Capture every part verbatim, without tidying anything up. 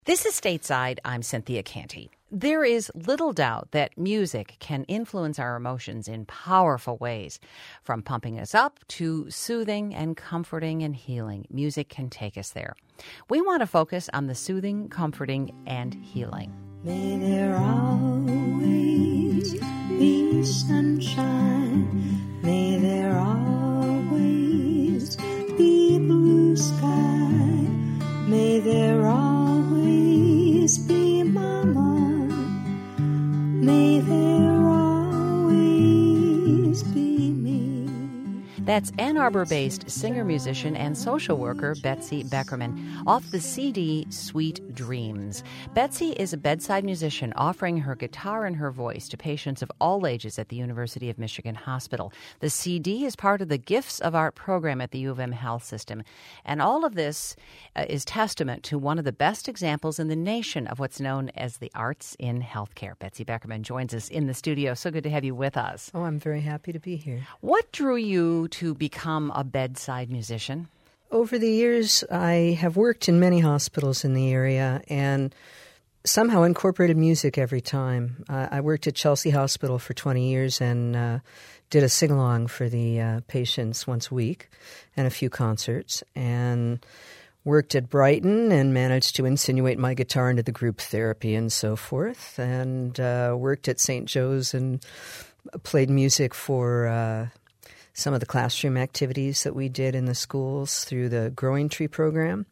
This is Stateside. I'm Cynthia Canty. There is little doubt that music can influence our emotions in powerful ways. From pumping us up to soothing and comforting and healing, music can take us there. We want to focus on the soothing, comforting, and healing. May there always be sunshine. May there always be blue sky. May there always be mama. May there always be me. That's Ann Arbor-based singer-musician and social worker Betsy Beckerman off the C D Sweet Dreams. Betsy is a bedside musician offering her guitar and her voice to patients of all ages at the University of Michigan Hospital. The C D is part of the Gifts of Art program at the U of M Health System. And all of this uh, is testament to one of the best examples in the nation of what's known as the arts in healthcare. Betsy Beckerman joins us in the studio. So good to have you with us. Oh, I'm very happy to be here. What drew you to become a bedside musician? Over the years, I have worked in many hospitals in the area and somehow incorporated music every time. Uh, I worked at Chelsea Hospital for twenty years and uh, did a sing-along for the uh, patients once a week and a few concerts, and worked at Brighton and managed to insinuate my guitar into the group therapy and so forth, and uh, worked at Saint Joe's and played music for uh, some of the classroom activities that we did in the schools through the Growing Tree program.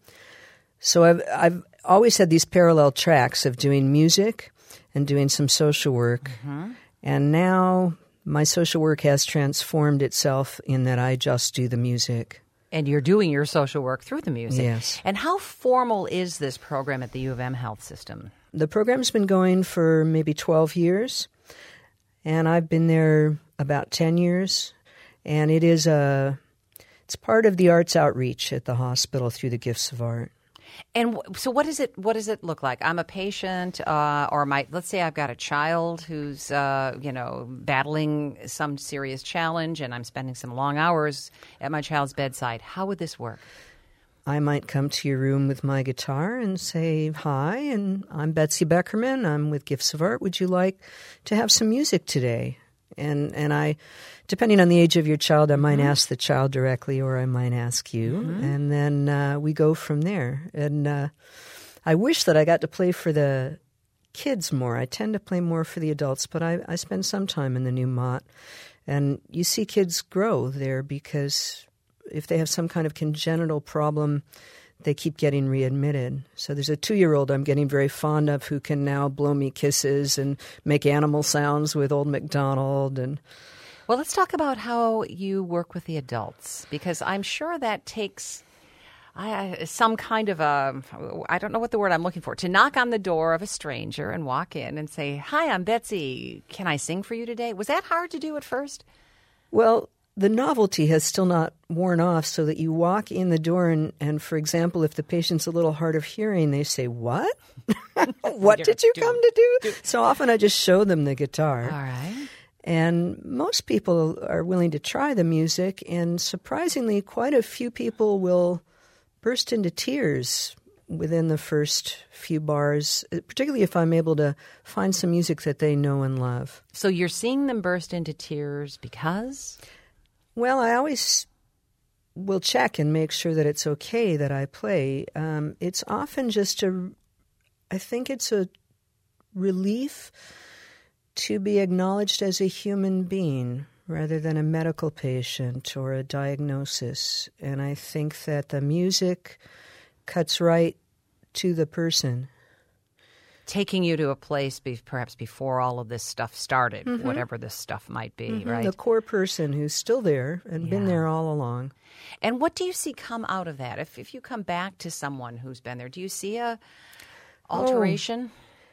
So I've I've always had these parallel tracks of doing music and doing some social work. Mm-hmm. And now my social work has transformed itself in that I just do the music. And you're doing your social work through the music. Yes. And how formal is this program at the U of M Health System? The program's been going for maybe twelve years, and I've been there about ten years. And it is a, it's part of the arts outreach at the hospital through the Gifts of Art. And w- so what does it, what does it look like? I'm a patient, uh, or my, let's say I've got a child who's, uh, you know, battling some serious challenge and I'm spending some long hours at my child's bedside. How would this work? I might come to your room with my guitar and say, hi, and I'm Betsy Beckerman. I'm with Gifts of Art. Would you like to have some music today? And and I, depending on the age of your child, I might mm-hmm. ask the child directly or I might ask you. Mm-hmm. And then uh, we go from there. And uh, I wish that I got to play for the kids more. I tend to play more for the adults, but I, I spend some time in the new Mott. And you see kids grow there because if they have some kind of congenital problem, they keep getting readmitted. So there's a two-year-old I'm getting very fond of who can now blow me kisses and make animal sounds with Old MacDonald. And well, let's talk about how you work with the adults, because I'm sure that takes I, some kind of a, I don't know what the word I'm looking for, to knock on the door of a stranger and walk in and say, hi, I'm Betsy. Can I sing for you today? Was that hard to do at first? Well, the novelty has still not worn off, so that you walk in the door and, and for example, if the patient's a little hard of hearing, they say, what? What did you come to do? So often I just show them the guitar. All right. And most people are willing to try the music, and surprisingly, quite a few people will burst into tears within the first few bars, particularly if I'm able to find some music that they know and love. So you're seeing them burst into tears because? Well, I always will check and make sure that it's okay that I play. Um, it's often just a, I think it's a relief to be acknowledged as a human being rather than a medical patient or a diagnosis. And I think that the music cuts right to the person. Taking you to a place be, perhaps before all of this stuff started, mm-hmm. whatever this stuff might be, mm-hmm. right? The core person who's still there and yeah. been there all along. And what do you see come out of that? If if you come back to someone who's been there, do you see a alteration? Oh,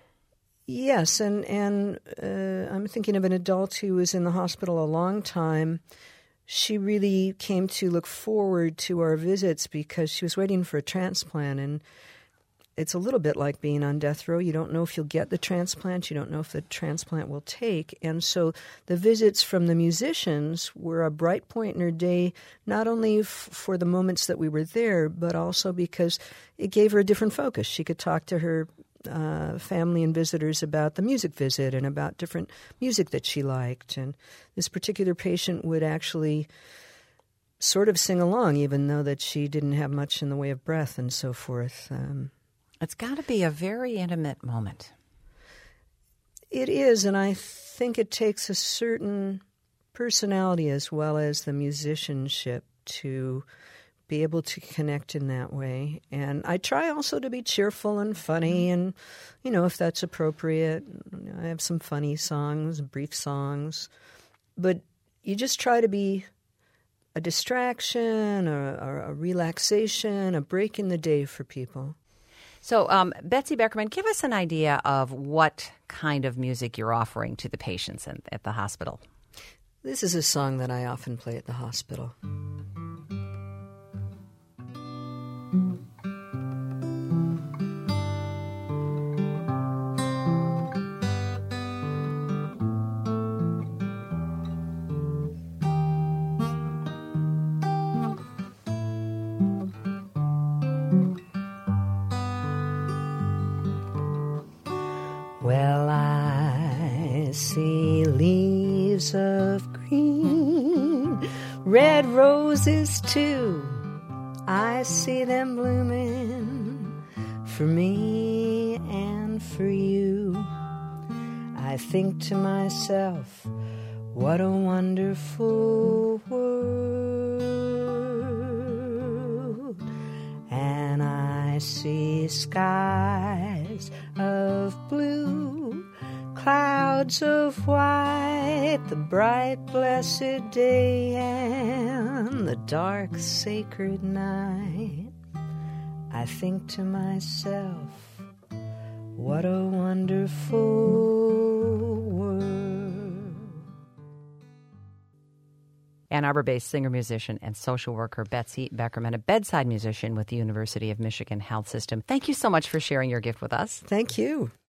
yes, and, and uh, I'm thinking of an adult who was in the hospital a long time. She really came to look forward to our visits because she was waiting for a transplant, and it's a little bit like being on death row. You don't know if you'll get the transplant. You don't know if the transplant will take. And so the visits from the musicians were a bright point in her day, not only f- for the moments that we were there, but also because it gave her a different focus. She could talk to her uh, family and visitors about the music visit and about different music that she liked. And this particular patient would actually sort of sing along, even though that she didn't have much in the way of breath and so forth. Um, It's got to be a very intimate moment. It is, and I think it takes a certain personality as well as the musicianship to be able to connect in that way. And I try also to be cheerful and funny, and, you know, if that's appropriate. I have some funny songs, brief songs. But you just try to be a distraction, or, or a relaxation, a break in the day for people. So, um, Betsy Beckerman, give us an idea of what kind of music you're offering to the patients in, at the hospital. This is a song that I often play at the hospital. Well, I see leaves of green, red roses too. I see them blooming for me and for you. I think to myself, what a wonderful world. And I see skies of blue, clouds of white, the bright blessed day and the dark sacred night. I think to myself, what a wonderful world. Ann Arbor-based singer-musician and social worker Betsy Beckerman, a bedside musician with the University of Michigan Health System. Thank you so much for sharing your gift with us. Thank you.